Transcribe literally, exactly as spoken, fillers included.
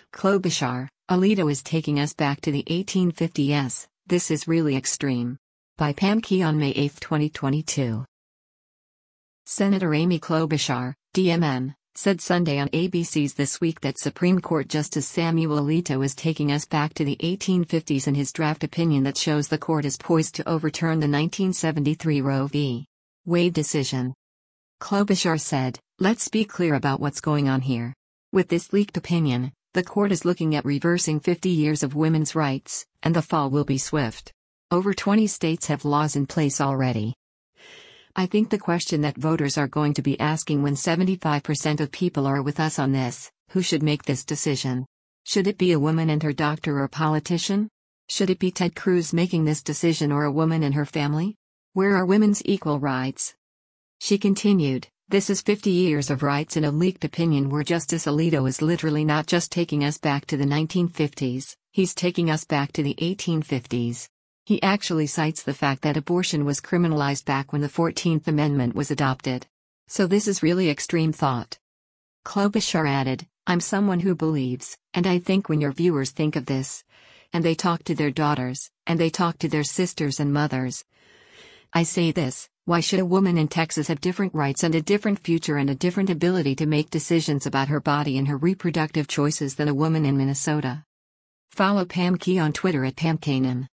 Klobuchar, Alito is taking us back to the eighteen fifties. This is really extreme. By Pam Key on May eighth, twenty twenty-two. Senator Amy Klobuchar, D M N, said Sunday on A B C's This Week that Supreme Court Justice Samuel Alito is taking us back to the eighteen fifties in his draft opinion that shows the court is poised to overturn the nineteen seventy-three Roe v. Wade decision. Klobuchar said, "Let's be clear about what's going on here. With this leaked opinion, the court is looking at reversing fifty years of women's rights, and the fall will be swift. Over twenty states have laws in place already. I think the question that voters are going to be asking when seventy-five percent of people are with us on this, who should make this decision? Should it be a woman and her doctor or politician? Should it be Ted Cruz making this decision or a woman and her family? Where are women's equal rights?" She continued, "This is fifty years of rights in a leaked opinion where Justice Alito is literally not just taking us back to the nineteen fifties, he's taking us back to the eighteen fifties. He actually cites the fact that abortion was criminalized back when the fourteenth Amendment was adopted. So this is really extreme thought." Klobuchar added, "I'm someone who believes, and I think when your viewers think of this, and they talk to their daughters, and they talk to their sisters and mothers, I say this: why should a woman in Texas have different rights and a different future and a different ability to make decisions about her body and her reproductive choices than a woman in Minnesota?" Follow Pam Key on Twitter at Pam Kanan.